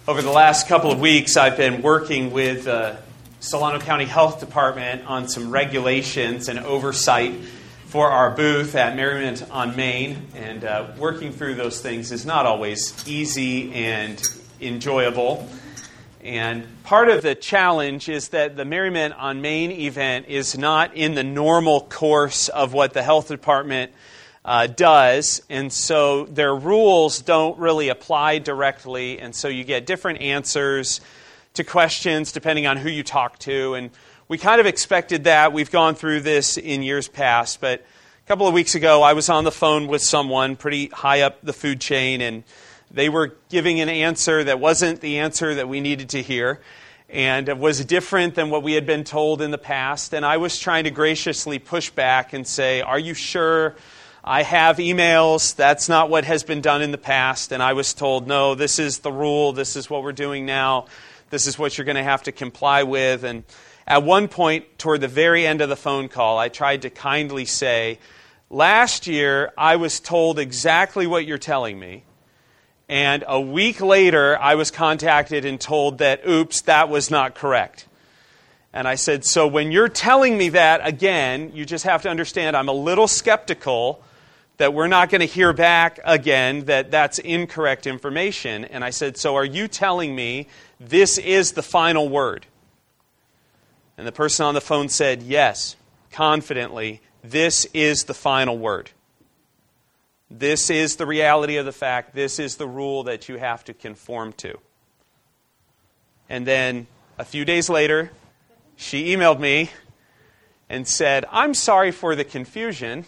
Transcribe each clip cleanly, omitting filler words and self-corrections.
Over the last couple of weeks, I've been working with Solano County Health Department on some regulations and oversight for our booth at Merriment on Main. And working through those things is not always easy and enjoyable. And part of the challenge is that the Merriment on Main event is not in the normal course of what the health department does, and so their rules don't really apply directly, and so you get different answers to questions depending on who you talk to, and we kind of expected that. We've gone through this in years past, but a couple of weeks ago I was on the phone with someone pretty high up the food chain, and they were giving an answer that wasn't the answer that we needed to hear, and it was different than what we had been told in the past, and I was trying to graciously push back and say, "Are you sure? I have emails. That's not what has been done in the past." And I was told, "No, this is the rule. This is what we're doing now. This is what you're going to have to comply with." And at one point, toward the very end of the phone call, I tried to kindly say, "Last year, I was told exactly what you're telling me. And a week later, I was contacted and told that, oops, that was not correct." And I said, "So when you're telling me that again, you just have to understand I'm a little skeptical that we're not going to hear back again that that's incorrect information." And I said, "So are you telling me this is the final word?" And the person on the phone said, "Yes, confidently, this is the final word. This is the reality of the fact. This is the rule that you have to conform to." And then a few days later, she emailed me and said, "I'm sorry for the confusion.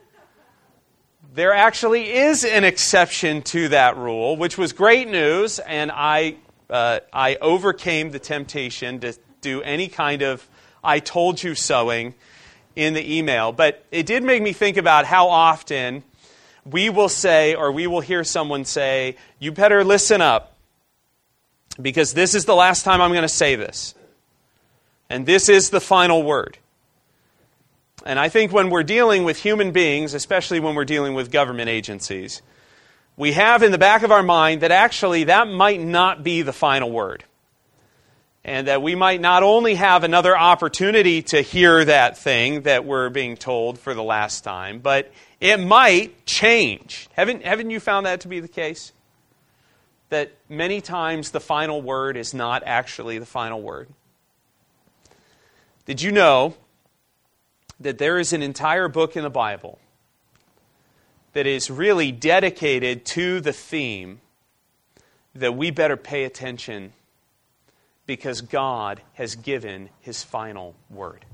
There actually is an exception to that rule," which was great news, and I overcame the temptation to do any kind of "I told you so"ing in the email. But it did make me think about how often we will say, or we will hear someone say, "You better listen up, because this is the last time I'm going to say this. And this is the final word." And I think when we're dealing with human beings, especially when we're dealing with government agencies, we have in the back of our mind that actually that might not be the final word. And that we might not only have another opportunity to hear that thing that we're being told for the last time, but it might change. Haven't you found that to be the case? That many times the final word is not actually the final word. Did you know that there is an entire book in the Bible that is really dedicated to the theme that we better pay attention because God has given His final word?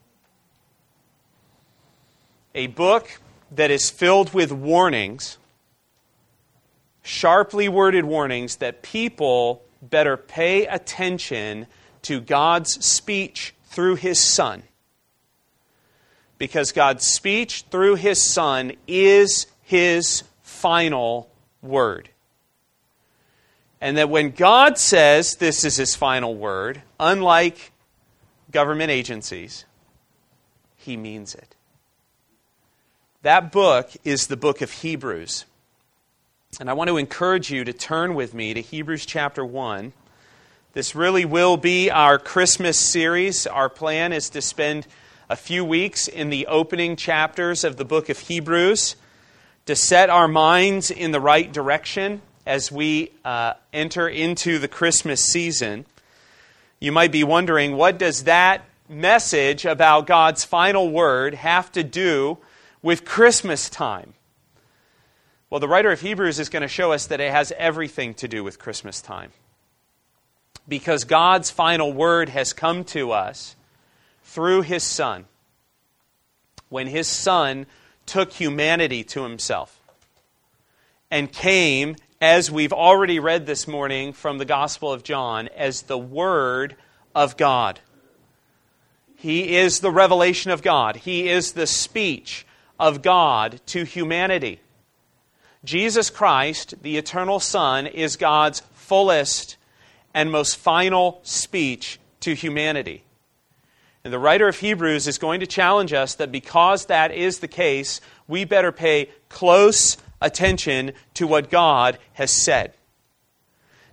A book that is filled with warnings, sharply worded warnings that people better pay attention to God's speech through His Son. Because God's speech through His Son is His final word. And that when God says this is His final word, unlike government agencies, He means it. That book is the book of Hebrews. And I want to encourage you to turn with me to Hebrews chapter 1. This really will be our Christmas series. Our plan is to spend a few weeks in the opening chapters of the book of Hebrews to set our minds in the right direction as we enter into the Christmas season. You might be wondering, what does that message about God's final word have to do with Christmas time? Well, the writer of Hebrews is going to show us that it has everything to do with Christmas time. Because God's final word has come to us through His Son, when His Son took humanity to Himself and came, as we've already read this morning from the Gospel of John, as the Word of God. He is the revelation of God. He is the speech of God to humanity. Jesus Christ, the eternal Son, is God's fullest and most final speech to humanity. And the writer of Hebrews is going to challenge us that because that is the case, we better pay close attention to what God has said.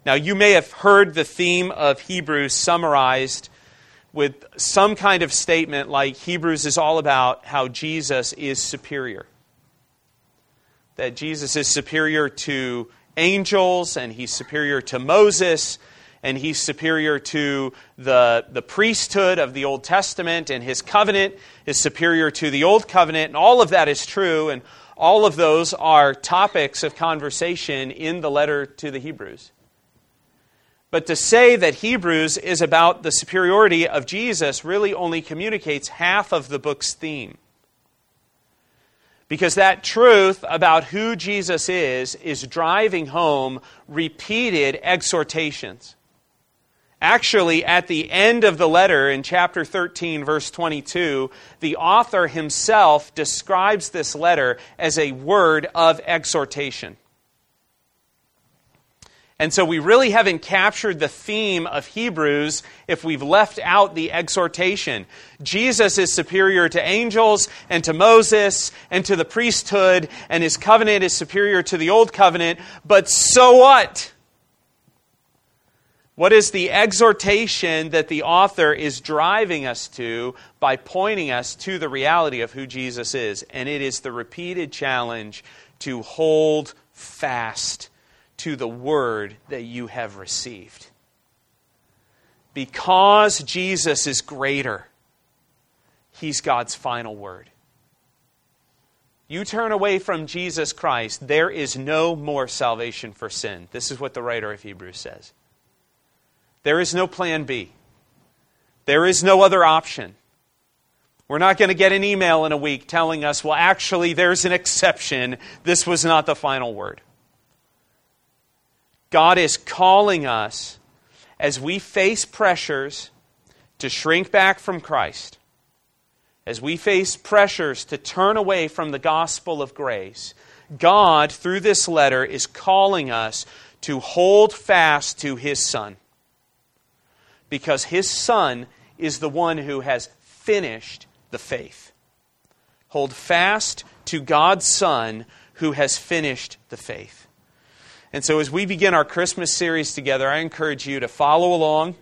Now, you may have heard the theme of Hebrews summarized with some kind of statement like Hebrews is all about how Jesus is superior. That Jesus is superior to angels, and he's superior to Moses, and he's superior to the priesthood of the Old Testament, and his covenant is superior to the Old Covenant, and all of that is true, and all of those are topics of conversation in the letter to the Hebrews. But to say that Hebrews is about the superiority of Jesus really only communicates half of the book's theme. Because that truth about who Jesus is driving home repeated exhortations. Actually, at the end of the letter, in chapter 13, verse 22, the author himself describes this letter as a word of exhortation. And so we really haven't captured the theme of Hebrews if we've left out the exhortation. Jesus is superior to angels and to Moses and to the priesthood, and his covenant is superior to the old covenant. But so what? What is the exhortation that the author is driving us to by pointing us to the reality of who Jesus is? And it is the repeated challenge to hold fast to the word that you have received. Because Jesus is greater, he's God's final word. You turn away from Jesus Christ, there is no more salvation for sin. This is what the writer of Hebrews says. There is no plan B. There is no other option. We're not going to get an email in a week telling us, well, actually, there's an exception. This was not the final word. God is calling us as we face pressures to shrink back from Christ, as we face pressures to turn away from the gospel of grace. God, through this letter, is calling us to hold fast to his Son. Because his Son is the one who has finished the faith. Hold fast to God's Son who has finished the faith. And so as we begin our Christmas series together, I encourage you to follow along.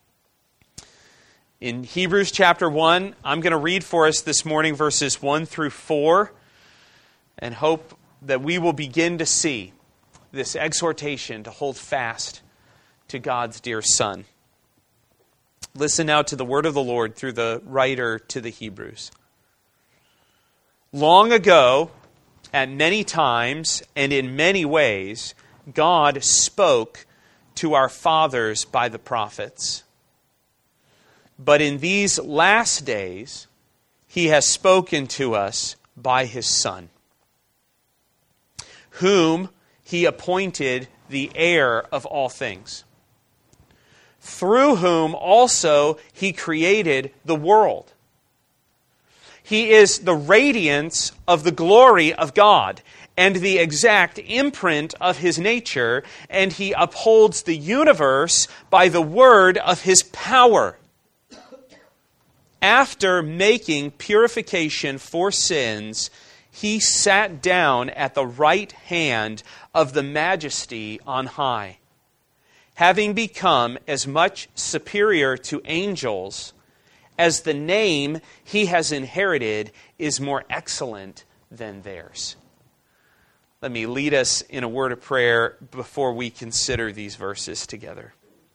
In Hebrews chapter 1, I'm going to read for us this morning verses 1 through 4 and hope that we will begin to see this exhortation to hold fast to God's dear Son. Listen now to the word of the Lord through the writer to the Hebrews. Long ago, at many times and in many ways, God spoke to our fathers by the prophets. But in these last days, he has spoken to us by his Son, whom he appointed the heir of all things, through whom also he created the world. He is the radiance of the glory of God and the exact imprint of his nature, and he upholds the universe by the word of his power. After making purification for sins, he sat down at the right hand of the Majesty on high, having become as much superior to angels as the name he has inherited is more excellent than theirs. Let me lead us in a word of prayer before we consider these verses together.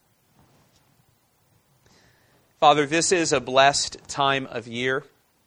Father, this is a blessed time of year.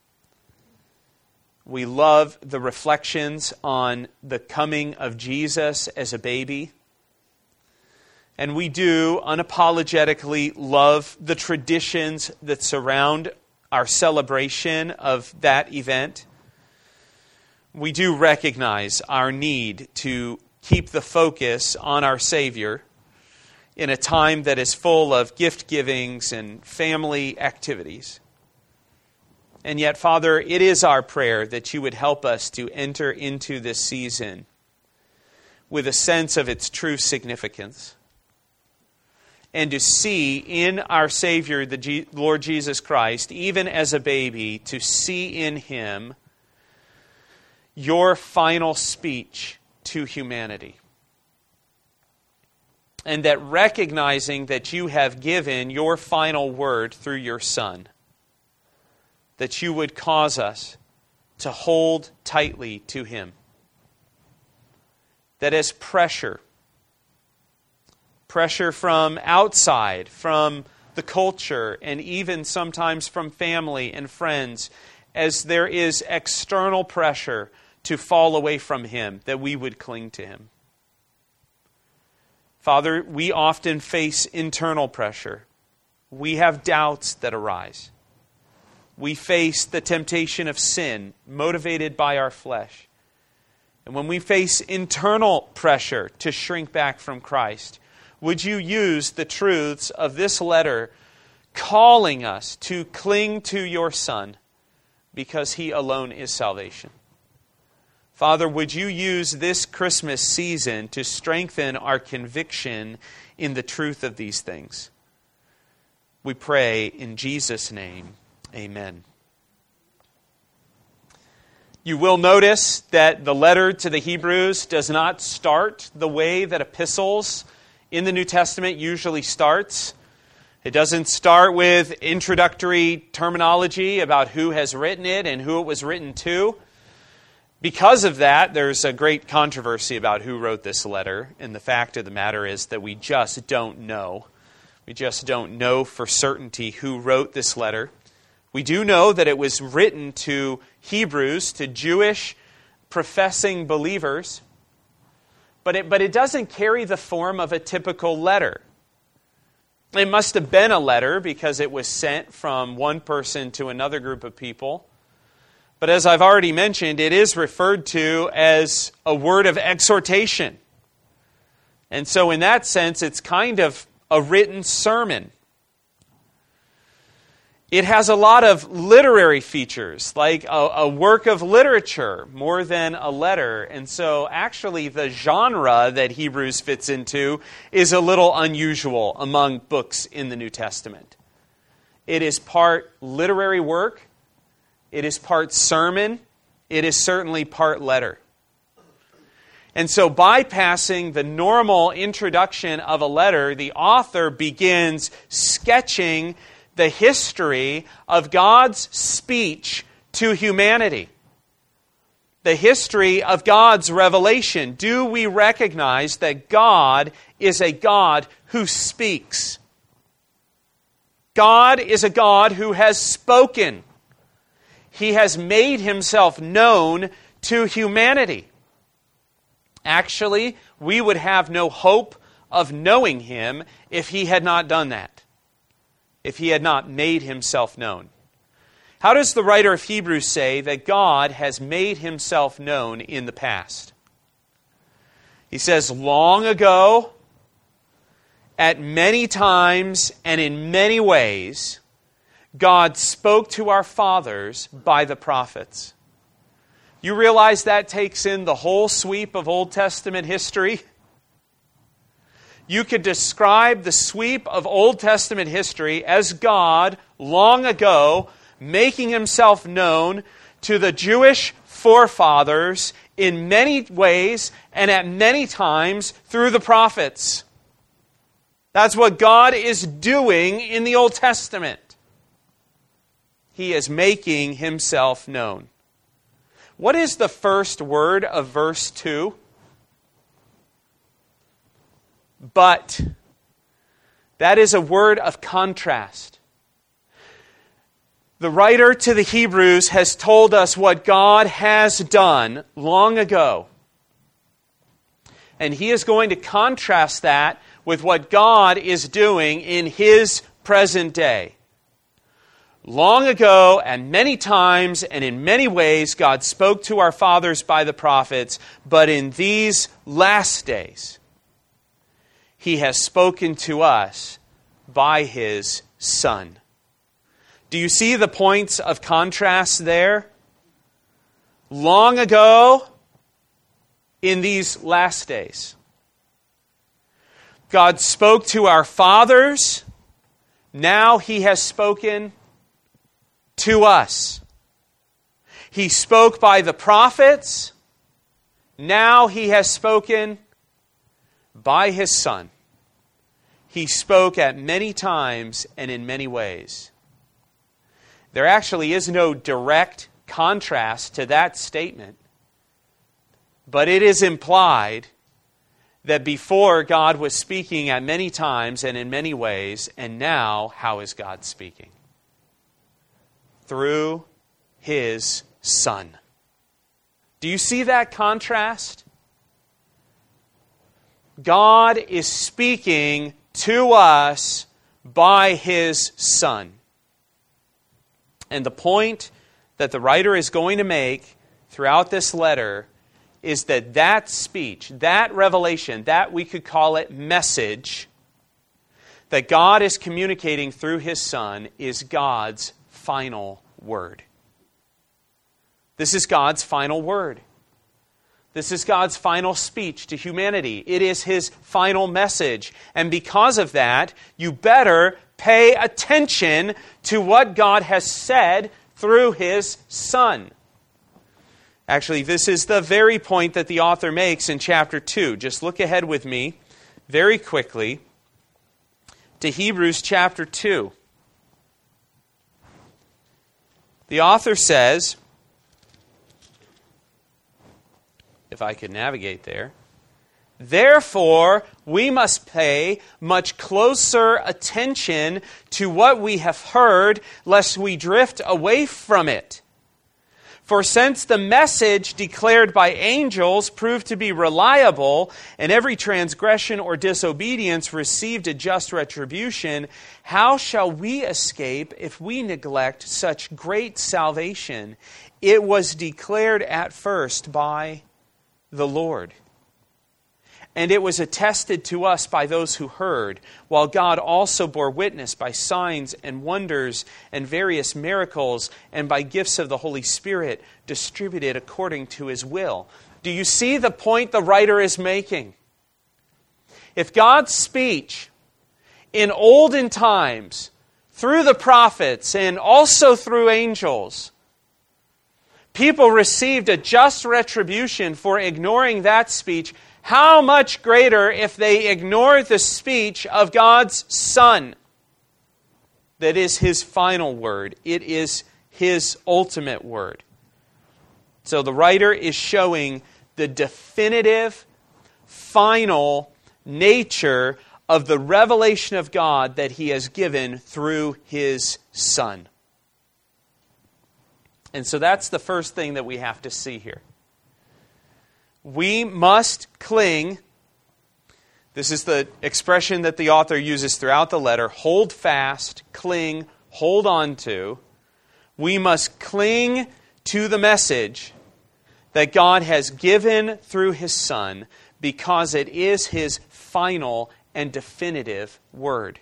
We love the reflections on the coming of Jesus as a baby. And we do unapologetically love the traditions that surround our celebration of that event. We do recognize our need to keep the focus on our Savior in a time that is full of gift givings and family activities. And yet, Father, it is our prayer that you would help us to enter into this season with a sense of its true significance, and to see in our Savior, the Lord Jesus Christ, even as a baby, to see in him your final speech to humanity. and that recognizing that you have given your final word through your Son, that you would cause us to hold tightly to Him. That as pressure from outside, from the culture, and even sometimes from family and friends, as there is external pressure to fall away from Him, that we would cling to Him. Father, we often face internal pressure. We have doubts that arise. We face the temptation of sin, motivated by our flesh. And when we face internal pressure to shrink back from Christ, would you use the truths of this letter calling us to cling to your Son because He alone is salvation? Father, would you use this Christmas season to strengthen our conviction in the truth of these things? We pray in Jesus' name, amen. You will notice that the letter to the Hebrews does not start the way that epistles in the New Testament usually starts. It doesn't start with introductory terminology about who has written it and who it was written to. Because of that, there's a great controversy about who wrote this letter, and the fact of the matter is that we just don't know. We just don't know for certainty who wrote this letter. We do know that it was written to Hebrews, to Jewish professing believers, but it doesn't carry the form of a typical letter. It must have been a letter because it was sent from one person to another group of people. But as I've already mentioned, it is referred to as a word of exhortation. And so in that sense, it's kind of a written sermon. It has a lot of literary features, like a work of literature, more than a letter. And so actually the genre that Hebrews fits into is a little unusual among books in the New Testament. It is part literary work. It is part sermon. It is certainly part letter. And so bypassing the normal introduction of a letter, the author begins sketching the history of God's speech to humanity. The history of God's revelation. Do we recognize that God is a God who speaks? God is a God who has spoken. He has made Himself known to humanity. Actually, we would have no hope of knowing Him if He had not done that, if He had not made Himself known. How does the writer of Hebrews say that God has made Himself known in the past? He says, long ago, at many times and in many ways, God spoke to our fathers by the prophets. You realize that takes in the whole sweep of Old Testament history? You could describe the sweep of Old Testament history as God, long ago, making Himself known to the Jewish forefathers in many ways and at many times through the prophets. That's what God is doing in the Old Testament. He is making Himself known. What is the first word of verse 2? But. That is a word of contrast. The writer to the Hebrews has told us what God has done long ago. And he is going to contrast that with what God is doing in His present day. Long ago, and many times, and in many ways, God spoke to our fathers by the prophets, but in these last days, He has spoken to us by His Son. Do you see the points of contrast there? Long ago, in these last days. God spoke to our fathers. Now He has spoken to us. He spoke by the prophets. Now He has spoken by His Son. He spoke at many times and in many ways. There actually is no direct contrast to that statement, but it is implied that before God was speaking at many times and in many ways, and now how is God speaking? Through His Son. Do you see that contrast? God is speaking to us by His Son. And the point that the writer is going to make throughout this letter is that that speech, that revelation, that we could call it message, that God is communicating through His Son is God's final word. This is God's final word. This is God's final speech to humanity. It is His final message. And because of that, you better pay attention to what God has said through His Son. Actually, this is the very point that the author makes in chapter 2. Just look ahead with me very quickly to Hebrews chapter 2. The author says, if I could navigate there, therefore, we must pay much closer attention to what we have heard, lest we drift away from it. For since the message declared by angels proved to be reliable, and every transgression or disobedience received a just retribution, how shall we escape if we neglect such great salvation? It was declared at first by the Lord. And it was attested to us by those who heard, while God also bore witness by signs and wonders and various miracles and by gifts of the Holy Spirit distributed according to His will. Do you see the point the writer is making? If God's speech in olden times, through the prophets and also through angels, people received a just retribution for ignoring that speech, how much greater if they ignore the speech of God's Son? That is His final word. It is His ultimate word. So the writer is showing the definitive, final nature of the revelation of God that He has given through His Son. And so that's the first thing that we have to see here. We must cling. This is the expression that the author uses throughout the letter. Hold fast, cling, hold on to. We must cling to the message that God has given through His Son because it is His final and definitive word.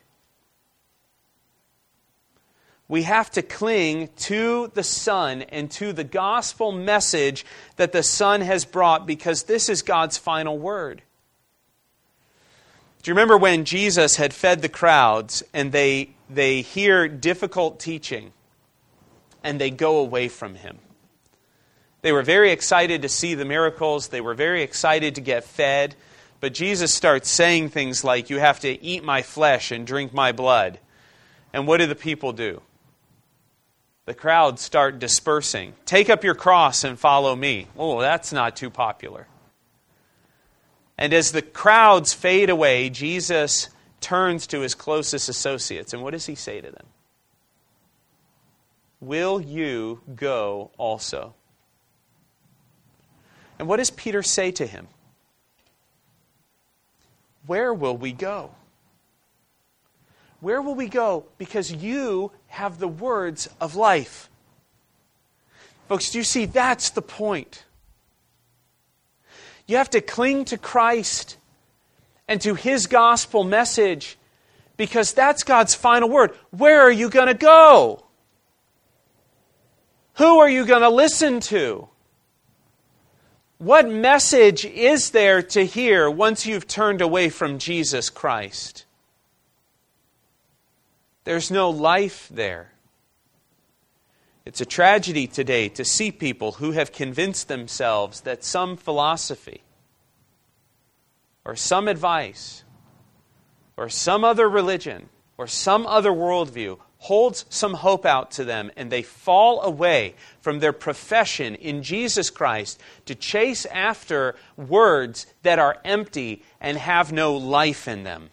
We have to cling to the Son and to the gospel message that the Son has brought because this is God's final word. Do you remember when Jesus had fed the crowds and they hear difficult teaching and they go away from Him? They were very excited to see the miracles. They were very excited to get fed. But Jesus starts saying things like, you have to eat my flesh and drink my blood. And what do the people do? The crowds start dispersing. Take up your cross and follow me. Oh, that's not too popular. And as the crowds fade away, Jesus turns to His closest associates. And what does He say to them? Will you go also? And what does Peter say to him? Where will we go? Where will we go? Because you have the words of life. Folks, do you see? That's the point. You have to cling to Christ and to His gospel message because that's God's final word. Where are you going to go? Who are you going to listen to? What message is there to hear once you've turned away from Jesus Christ? There's no life there. It's a tragedy today to see people who have convinced themselves that some philosophy or some advice or some other religion or some other worldview holds some hope out to them, and they fall away from their profession in Jesus Christ to chase after words that are empty and have no life in them.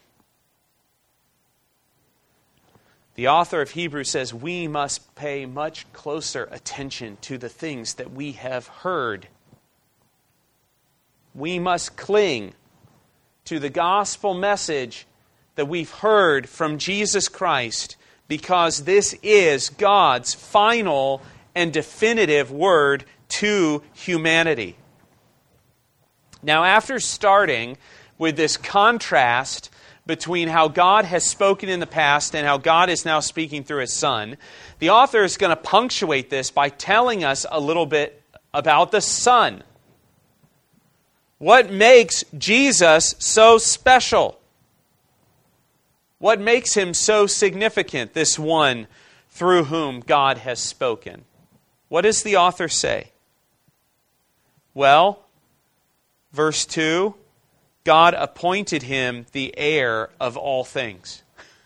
The author of Hebrews says we must pay much closer attention to the things that we have heard. We must cling to the gospel message that we've heard from Jesus Christ, because this is God's final and definitive word to humanity. Now, after starting with this contrast between how God has spoken in the past and how God is now speaking through His Son, the author is going to punctuate this by telling us a little bit about the Son. What makes Jesus so special? What makes Him so significant, this one through whom God has spoken? What does the author say? Well, verse 2, God appointed Him the heir of all things.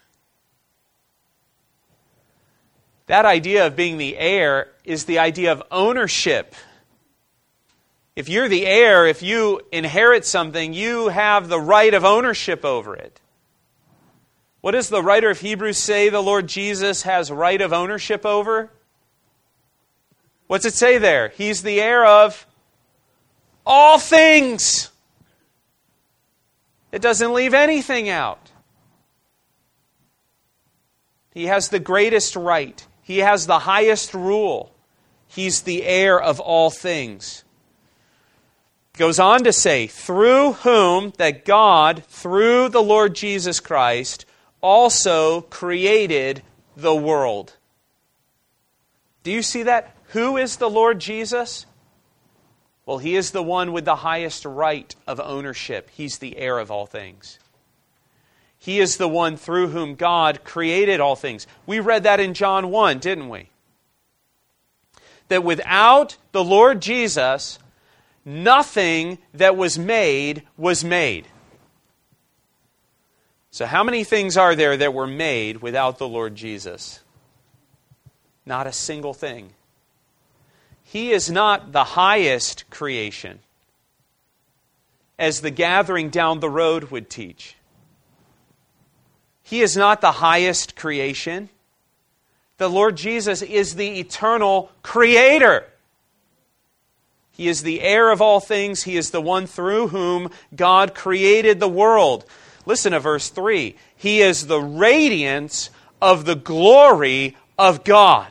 That idea of being the heir is the idea of ownership. If you're the heir, if you inherit something, you have the right of ownership over it. What does the writer of Hebrews say the Lord Jesus has right of ownership over? What's it say there? He's the heir of all things. It doesn't leave anything out. He has the greatest right. He has the highest rule. He's the heir of all things. Goes on to say, through whom that God, through the Lord Jesus Christ, also created the world. Do you see that? Who is the Lord Jesus? Well, He is the one with the highest right of ownership. He's the heir of all things. He is the one through whom God created all things. We read that in John 1, didn't we? That without the Lord Jesus, nothing that was made was made. So how many things are there that were made without the Lord Jesus? Not a single thing. He is not the highest creation, as the gathering down the road would teach. He is not the highest creation. The Lord Jesus is the eternal Creator. He is the heir of all things. He is the one through whom God created the world. Listen to verse 3. He is the radiance of the glory of God.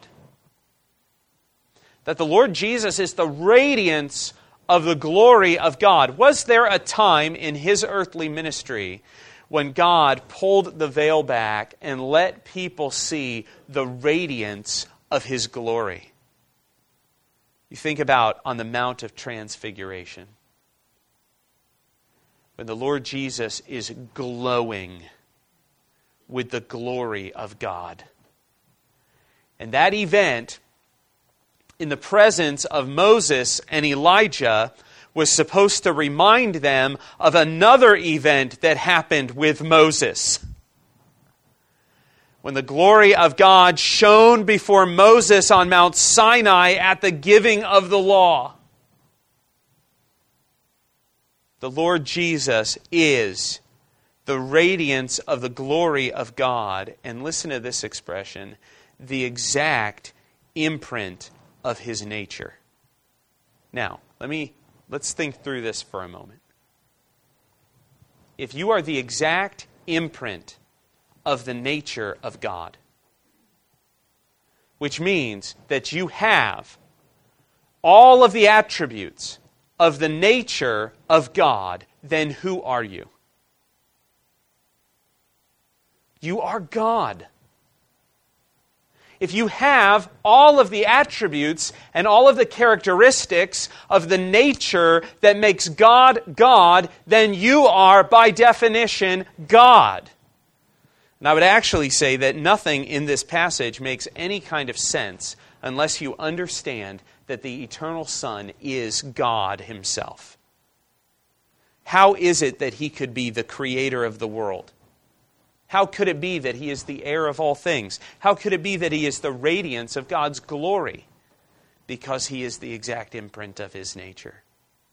That the Lord Jesus is the radiance of the glory of God. Was there a time in His earthly ministry when God pulled the veil back and let people see the radiance of His glory? You think about on the Mount of Transfiguration, when the Lord Jesus is glowing with the glory of God. And that event, in the presence of Moses and Elijah, was supposed to remind them of another event that happened with Moses. When the glory of God shone before Moses on Mount Sinai at the giving of the law. The Lord Jesus is the radiance of the glory of God. And listen to this expression, the exact imprint of His nature. Now, let's think through this for a moment. If you are the exact imprint of the nature of God, which means that you have all of the attributes of the nature of God, then who are you? You are God. If you have all of the attributes and all of the characteristics of the nature that makes God God, then you are, by definition, God. And I would actually say that nothing in this passage makes any kind of sense unless you understand that the eternal Son is God Himself. How is it that He could be the creator of the world? How could it be that he is the heir of all things? How could it be that he is the radiance of God's glory? Because he is the exact imprint of his nature.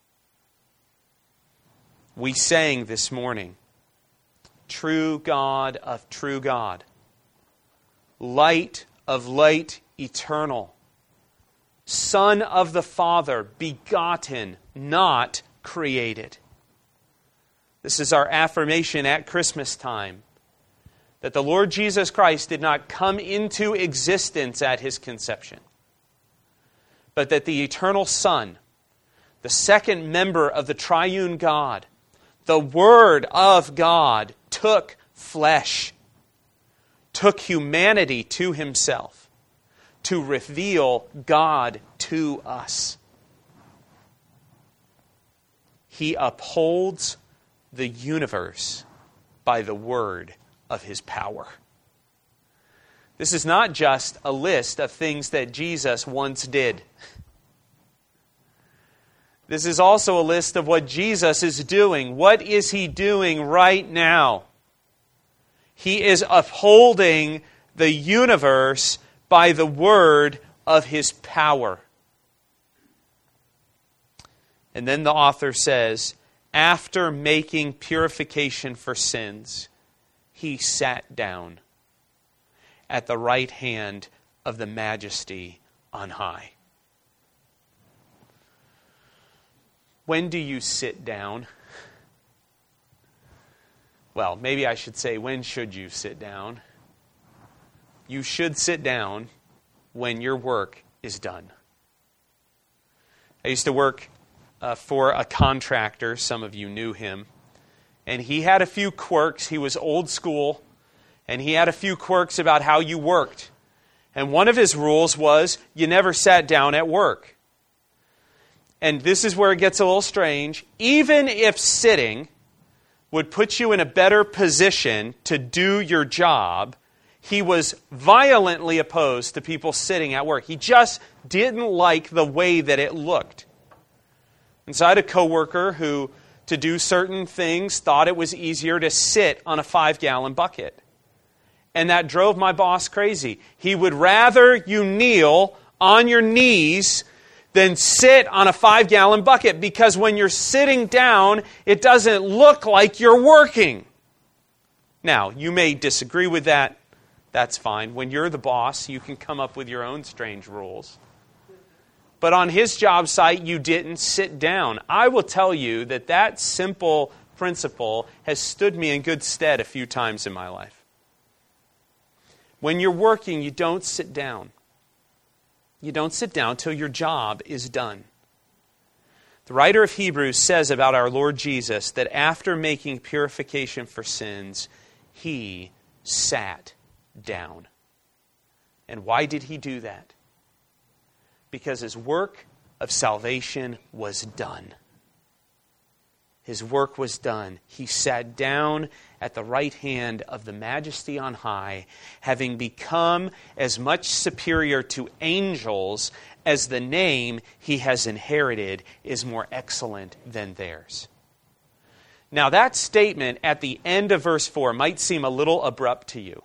We sang this morning, true God of true God, light of light eternal, Son of the Father, begotten, not created. This is our affirmation at Christmas time, that the Lord Jesus Christ did not come into existence at his conception, but that the eternal Son, the second member of the triune God, the Word of God, took flesh, took humanity to himself to reveal God to us. He upholds the universe by the word of his power. This is not just a list of things that Jesus once did. This is also a list of what Jesus is doing. What is he doing right now? He is upholding the universe by the word of his power. And then the author says, after making purification for sins, he sat down at the right hand of the Majesty on high. When do you sit down? Well, maybe I should say, when should you sit down? You should sit down when your work is done. I used to work for a contractor. Some of you knew him. And he had a few quirks. He was old school. And he had a few quirks about how you worked. And one of his rules was you never sat down at work. And this is where it gets a little strange. Even if sitting would put you in a better position to do your job, he was violently opposed to people sitting at work. He just didn't like the way that it looked. And so I had a coworker who, to do certain things, thought it was easier to sit on a 5-gallon bucket. And that drove my boss crazy. He would rather you kneel on your knees than sit on a 5-gallon bucket, because when you're sitting down, it doesn't look like you're working. Now, you may disagree with that. That's fine. When you're the boss, you can come up with your own strange rules. But on his job site, you didn't sit down. I will tell you that that simple principle has stood me in good stead a few times in my life. When you're working, you don't sit down. You don't sit down till your job is done. The writer of Hebrews says about our Lord Jesus that after making purification for sins, he sat down. And why did he do that? Because his work of salvation was done. His work was done. He sat down at the right hand of the Majesty on high, having become as much superior to angels as the name he has inherited is more excellent than theirs. Now that statement at the end of verse 4 might seem a little abrupt to you,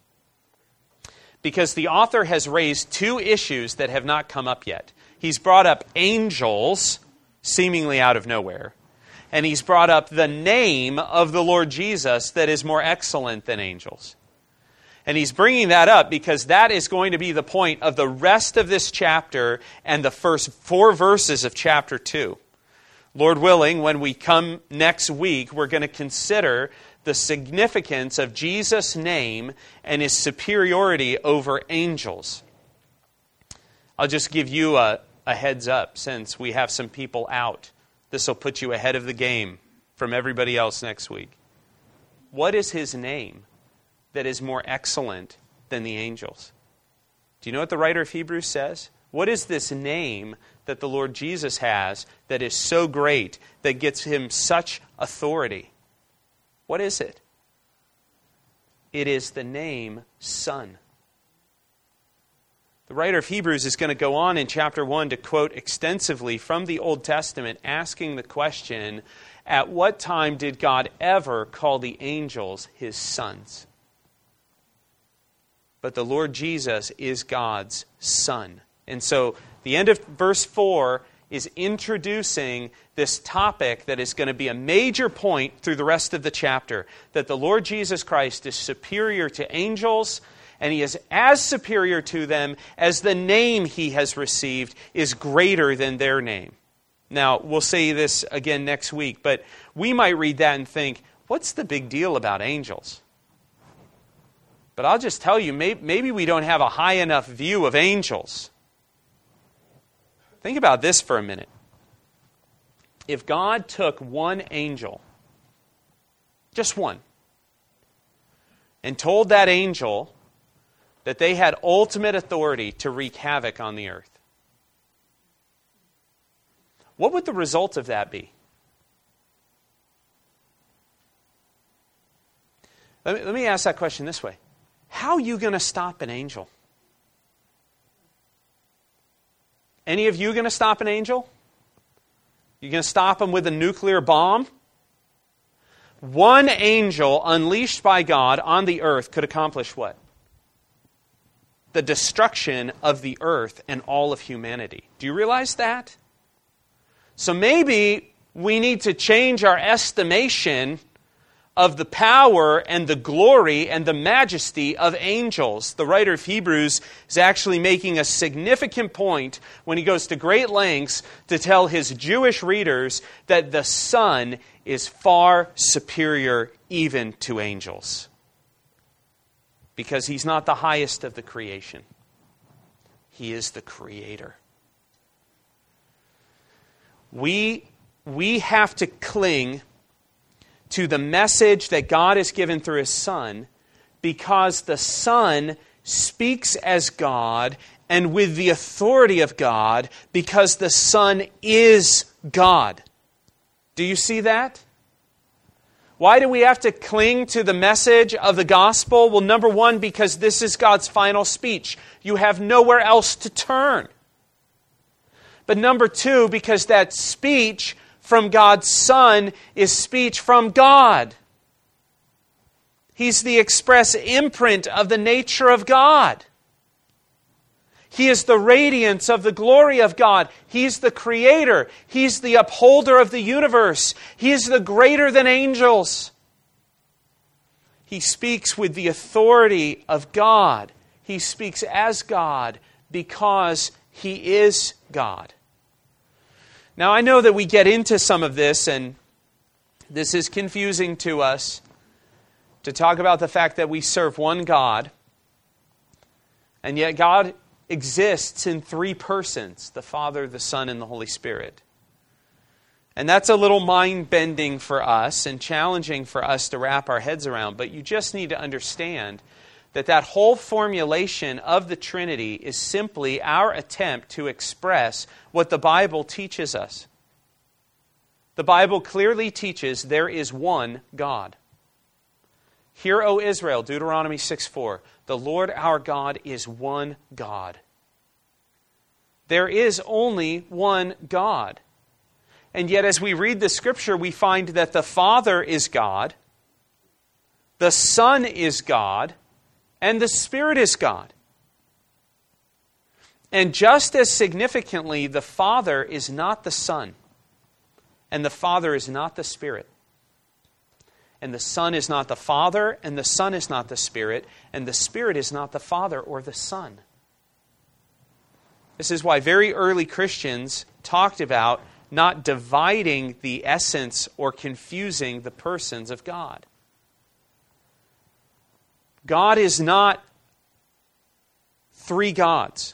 because the author has raised two issues that have not come up yet. He's brought up angels, seemingly out of nowhere, and he's brought up the name of the Lord Jesus that is more excellent than angels. And he's bringing that up because that is going to be the point of the rest of this chapter and the first 4 verses of chapter 2. Lord willing, when we come next week, we're going to consider the significance of Jesus' name and his superiority over angels. I'll just give you a heads up, since we have some people out. This will put you ahead of the game from everybody else next week. What is his name that is more excellent than the angels? Do you know what the writer of Hebrews says? What is this name that the Lord Jesus has that is so great, that gets him such authority? What is it? It is the name Son. The writer of Hebrews is going to go on in chapter 1 to quote extensively from the Old Testament, asking the question, at what time did God ever call the angels his sons? but the Lord Jesus is God's Son. And so the end of verse 4 is introducing this topic that is going to be a major point through the rest of the chapter, that the Lord Jesus Christ is superior to angels, and He is as superior to them as the name He has received is greater than their name. Now, we'll say this again next week, but we might read that and think, what's the big deal about angels? But I'll just tell you, maybe we don't have a high enough view of angels. Think about this for a minute. If God took one angel, just one, and told that angel that they had ultimate authority to wreak havoc on the earth, what would the result of that be? Let me ask that question this way. How are you going to stop an angel? Any of you going to stop an angel? You going to stop them with a nuclear bomb? One angel unleashed by God on the earth could accomplish what? The destruction of the earth and all of humanity. Do you realize that? So maybe we need to change our estimation of the power and the glory and the majesty of angels. The writer of Hebrews is actually making a significant point when he goes to great lengths to tell his Jewish readers that the Son is far superior even to angels. Because He's not the highest of the creation. He is the Creator. We have to cling to the message that God has given through His Son, because the Son speaks as God and with the authority of God, because the Son is God. Do you see that? Why do we have to cling to the message of the gospel? Well, number one, because this is God's final speech. You have nowhere else to turn. But number two, because that speech from God's Son is speech from God. He's the express imprint of the nature of God. He is the radiance of the glory of God. He's the Creator. He's the upholder of the universe. He is the greater than angels. He speaks with the authority of God. He speaks as God because He is God. Now, I know that we get into some of this, and this is confusing to us, to talk about the fact that we serve one God, and yet God exists in three persons, the Father, the Son, and the Holy Spirit. And that's a little mind-bending for us and challenging for us to wrap our heads around, but you just need to understand that whole formulation of the Trinity is simply our attempt to express what the Bible teaches us. The Bible clearly teaches there is one God. Hear, O Israel, Deuteronomy 6:4, the Lord our God is one God. There is only one God. And yet as we read the Scripture, we find that the Father is God, the Son is God, and the Spirit is God. And just as significantly, the Father is not the Son, and the Father is not the Spirit. And the Son is not the Father, and the Son is not the Spirit, and the Spirit is not the Father or the Son. This is why very early Christians talked about not dividing the essence or confusing the persons of God. God is not three gods.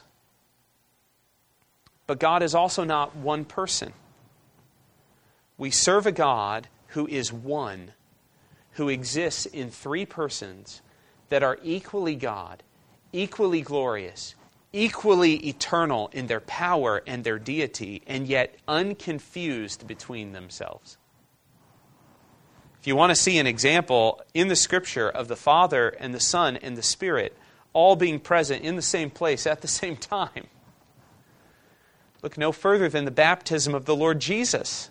But God is also not one person. We serve a God who is one, who exists in three persons that are equally God, equally glorious, equally eternal in their power and their deity, and yet unconfused between themselves. If you want to see an example in the Scripture of the Father and the Son and the Spirit all being present in the same place at the same time, look no further than the baptism of the Lord Jesus.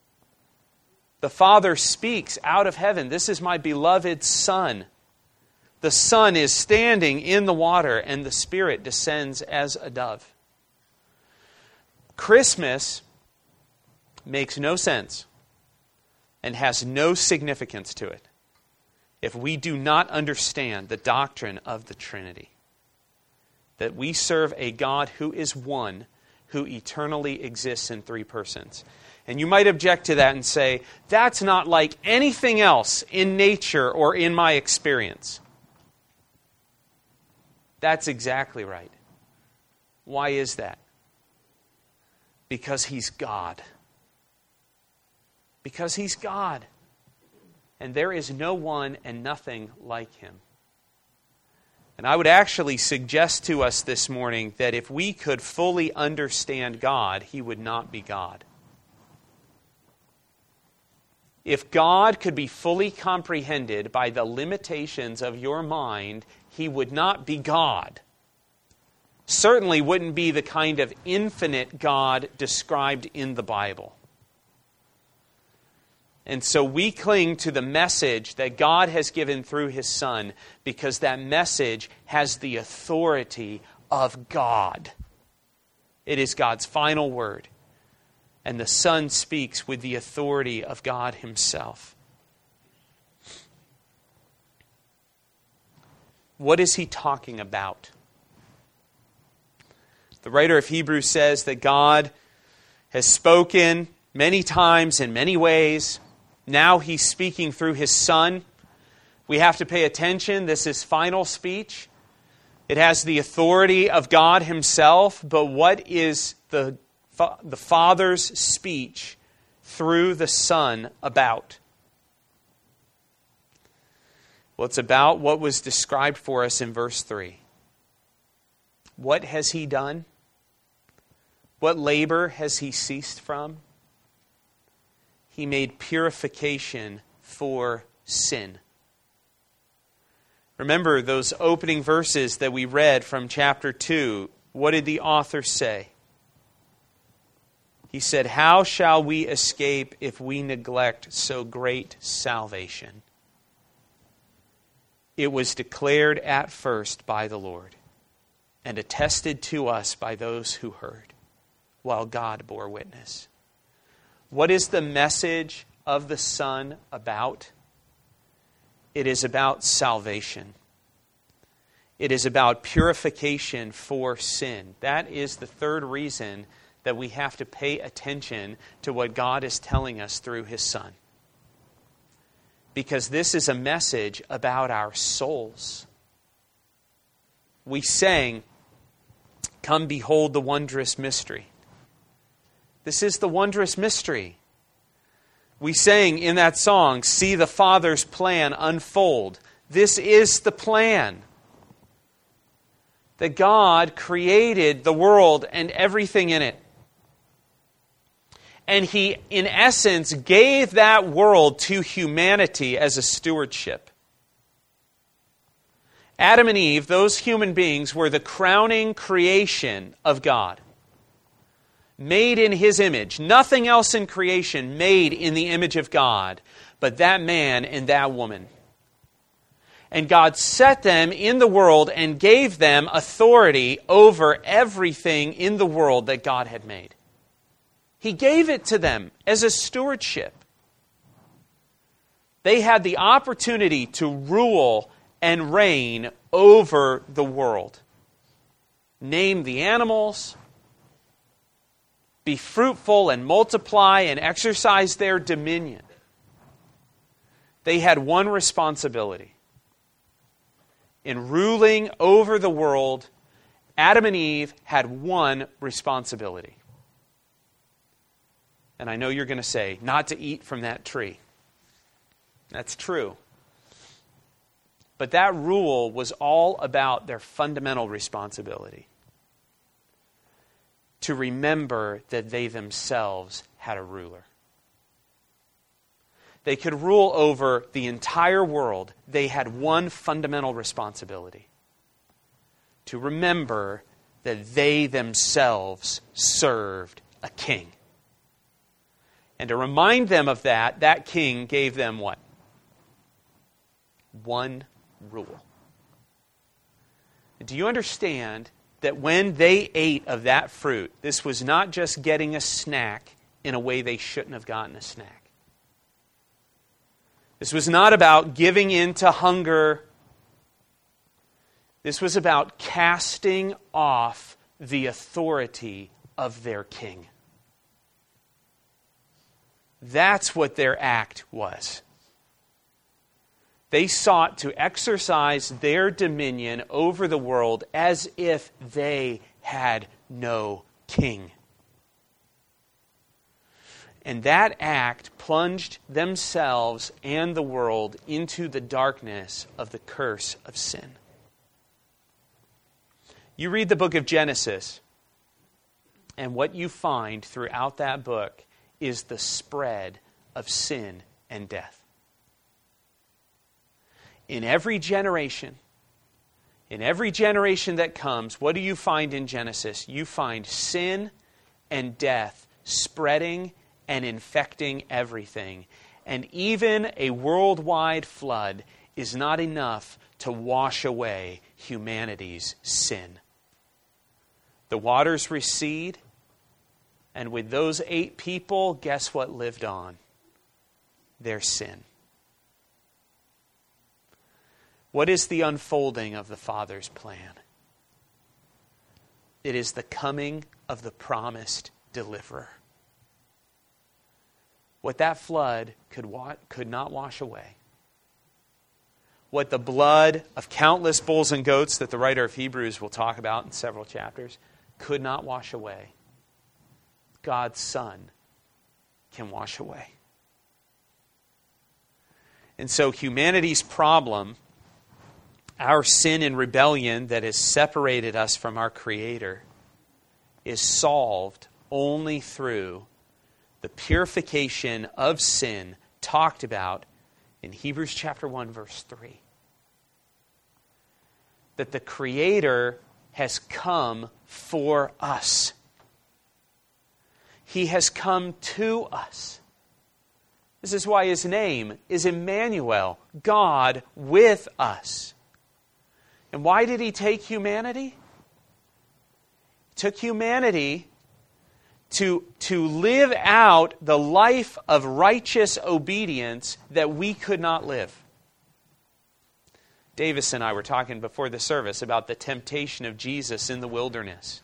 The Father speaks out of heaven, "This is my beloved Son, The Son is standing in the water, and the Spirit descends as a dove. Christmas makes no sense and has no significance to it if we do not understand the doctrine of the Trinity. That we serve a God who is one, who eternally exists in three persons. And you might object to that and say, that's not like anything else in nature or in my experience. That's exactly right. Why is that? Because He's God. Because He's God. And there is no one and nothing like Him. And I would actually suggest to us this morning that if we could fully understand God, He would not be God. If God could be fully comprehended by the limitations of your mind, He would not be God. Certainly wouldn't be the kind of infinite God described in the Bible. And so we cling to the message that God has given through His Son because that message has the authority of God. It is God's final word. And the Son speaks with the authority of God Himself. What is He talking about? The writer of Hebrews says that God has spoken many times in many ways. Now He's speaking through His Son. We have to pay attention. This is final speech. It has the authority of God Himself. But what is the Father's speech through the Son about? Well, it's about what was described for us in verse 3. What has He done? What labor has He ceased from? He made purification for sin. Remember those opening verses that we read from chapter 2. What did the author say? He said, "How shall we escape if we neglect so great salvation?" It was declared at first by the Lord and attested to us by those who heard, while God bore witness. What is the message of the Son about? It is about salvation. It is about purification for sin. That is the third reason that we have to pay attention to what God is telling us through His Son. Because this is a message about our souls. We sang, "Come behold the wondrous mystery." This is the wondrous mystery. We sang in that song, "See the Father's plan unfold." This is the plan. That God created the world and everything in it. And He, in essence, gave that world to humanity as a stewardship. Adam and Eve, those human beings, were the crowning creation of God. Made in His image. Nothing else in creation made in the image of God, but that man and that woman. And God set them in the world and gave them authority over everything in the world that God had made. He gave it to them as a stewardship. They had the opportunity to rule and reign over the world. Name the animals, be fruitful and multiply and exercise their dominion. They had one responsibility. In ruling over the world, Adam and Eve had one responsibility. And I know you're going to say, not to eat from that tree. That's true. But that rule was all about their fundamental responsibility. To remember that they themselves had a ruler. They could rule over the entire world. They had one fundamental responsibility. To remember that they themselves served a king. And to remind them of that, that king gave them what? One rule. do you understand that when they ate of that fruit, this was not just getting a snack in a way they shouldn't have gotten a snack. This was not about giving in to hunger. This was about casting off the authority of their king. That's what their act was. They sought to exercise their dominion over the world as if they had no king. And that act plunged themselves and the world into the darkness of the curse of sin. You read the book of Genesis, and what you find throughout that book is the spread of sin and death. In every generation that comes, what do you find in Genesis? You find sin and death spreading and infecting everything. And even a worldwide flood is not enough to wash away humanity's sin. The waters recede, and with those 8 people, guess what lived on? Their sin. What is the unfolding of the Father's plan? It is the coming of the promised deliverer. What that flood could not wash away. What the blood of countless bulls and goats that the writer of Hebrews will talk about in several chapters could not wash away. God's Son can wash away. And so humanity's problem, our sin and rebellion that has separated us from our Creator, is solved only through the purification of sin talked about in Hebrews chapter 1, verse 3. That the Creator has come for us. He has come to us. This is why His name is Emmanuel, God with us. And why did He take humanity? He took humanity to live out the life of righteous obedience that we could not live. Davis and I were talking before the service about the temptation of Jesus in the wilderness.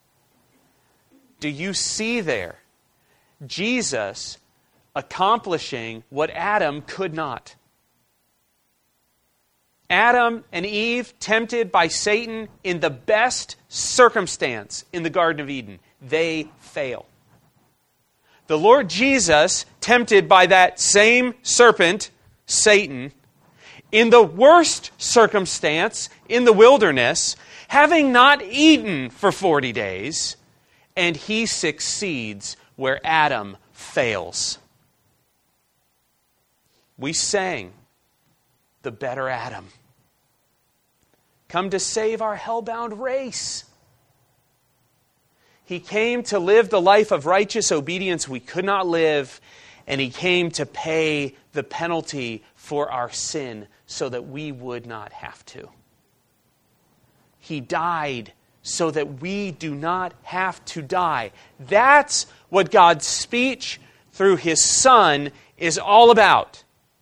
Do you see there Jesus accomplishing what Adam could not? Adam and Eve tempted by Satan in the best circumstance in the Garden of Eden. They fail. The Lord Jesus, tempted by that same serpent, Satan, in the worst circumstance in the wilderness, having not eaten for 40 days, and He succeeds where Adam fails. We sang the better Adam, come to save our hell-bound race. He came to live the life of righteous obedience we could not live, and He came to pay the penalty for our sin so that we would not have to. He died so that we do not have to die. That's what God's speech through His Son is all about.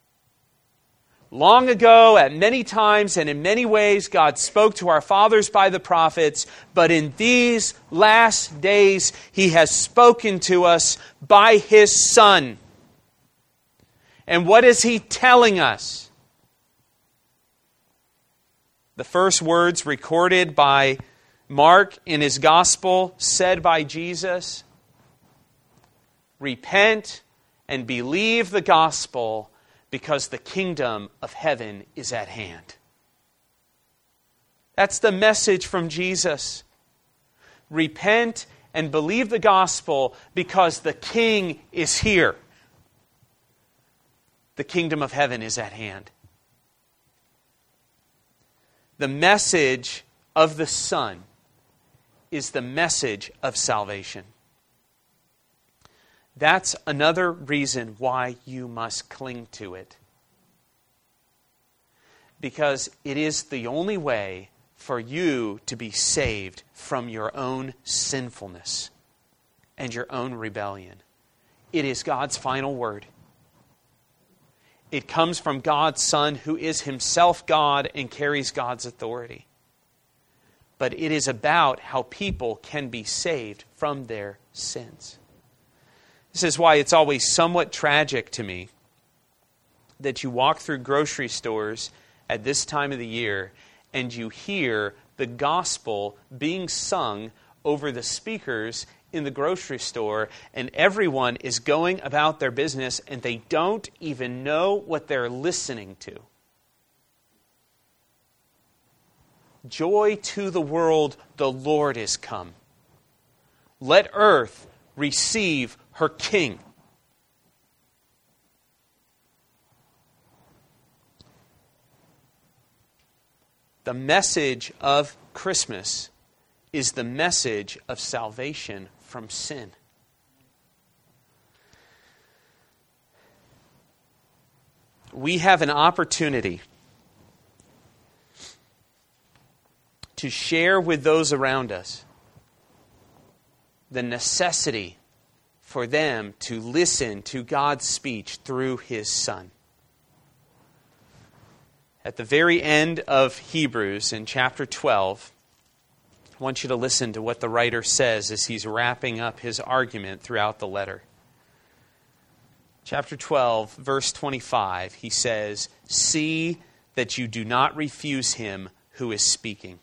Long ago, at many times and in many ways, God spoke to our fathers by the prophets, but in these last days, He has spoken to us by His Son. And what is He telling us? The first words recorded by Mark in his gospel, said by Jesus, repent and believe the gospel, because the kingdom of heaven is at hand. That's the message from Jesus. Repent and believe the gospel, because the King is here. The kingdom of heaven is at hand. The message of the Son is the message of salvation. That's another reason why you must cling to it. Because it is the only way for you to be saved from your own sinfulness and your own rebellion. It is God's final word. It comes from God's Son, who is himself God and carries God's authority. But it is about how people can be saved from their sins. This is why it's always somewhat tragic to me that you walk through grocery stores at this time of the year and you hear the gospel being sung over the speakers in the grocery store, and everyone is going about their business and they don't even know what they're listening to. Joy to the world, the Lord is come. Let earth receive her King. The message of Christmas is the message of salvation from sin. We have an opportunity to share with those around us the necessity for them to listen to God's speech through His Son. At the very end of Hebrews in chapter 12, I want you to listen to what the writer says as he's wrapping up his argument throughout the letter. Chapter 12, verse 25, he says, "See that you do not refuse him who is speaking."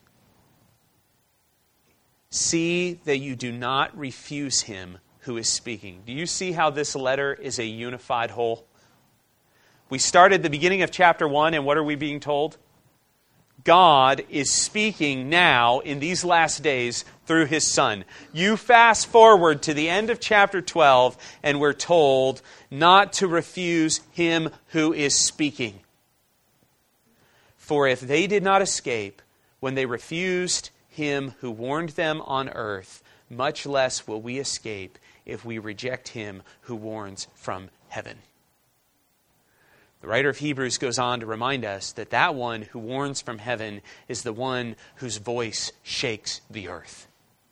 See that you do not refuse him who is speaking. Do you see how this letter is a unified whole? We started the beginning of chapter 1, and what are we being told? God is speaking now in these last days through His Son. You fast forward to the end of chapter 12, and we're told not to refuse Him who is speaking. For if they did not escape when they refused Him who warned them on earth, much less will we escape if we reject Him who warns from heaven. The writer of Hebrews goes on to remind us that that one who warns from heaven is the one whose voice shakes the earth.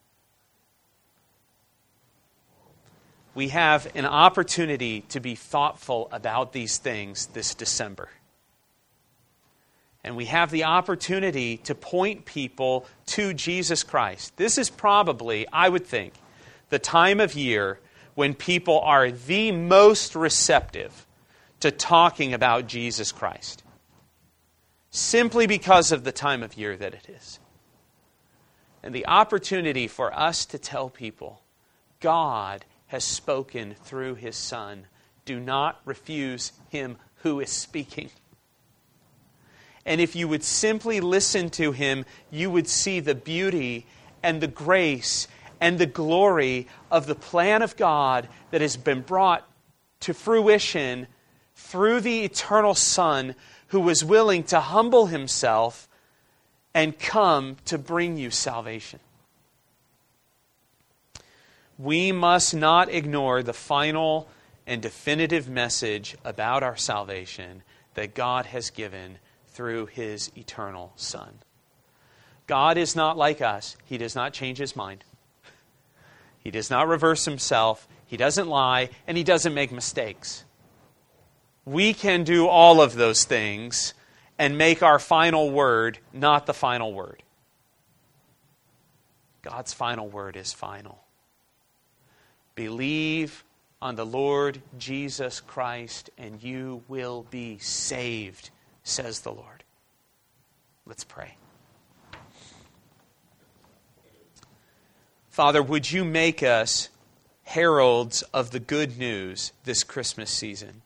We have an opportunity to be thoughtful about these things this December. And we have the opportunity to point people to Jesus Christ. This is probably, I would think, the time of year when people are the most receptive to talking about Jesus Christ. Simply because of the time of year that it is. And the opportunity for us to tell people, God has spoken through His Son. Do not refuse Him who is speaking. And if you would simply listen to Him, you would see the beauty and the grace and the glory of the plan of God that has been brought to fruition through the eternal Son who was willing to humble Himself and come to bring you salvation. We must not ignore the final and definitive message about our salvation that God has given through His eternal Son. God is not like us. He does not change His mind. He does not reverse Himself. He doesn't lie, and He doesn't make mistakes. We can do all of those things and make our final word not the final word. God's final word is final. Believe on the Lord Jesus Christ and you will be saved, says the Lord. Let's pray. Father, would you make us heralds of the good news this Christmas season?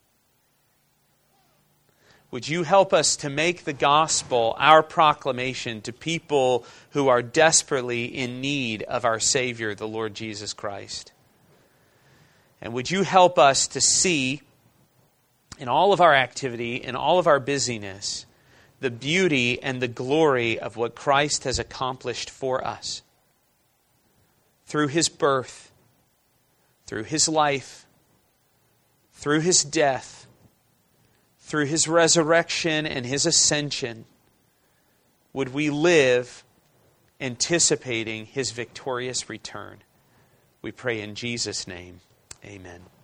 Would you help us to make the gospel our proclamation to people who are desperately in need of our Savior, the Lord Jesus Christ? And would you help us to see in all of our activity, in all of our busyness, the beauty and the glory of what Christ has accomplished for us through His birth, through His life, through His death, through His resurrection and His ascension, would we live anticipating His victorious return. We pray in Jesus' name. Amen.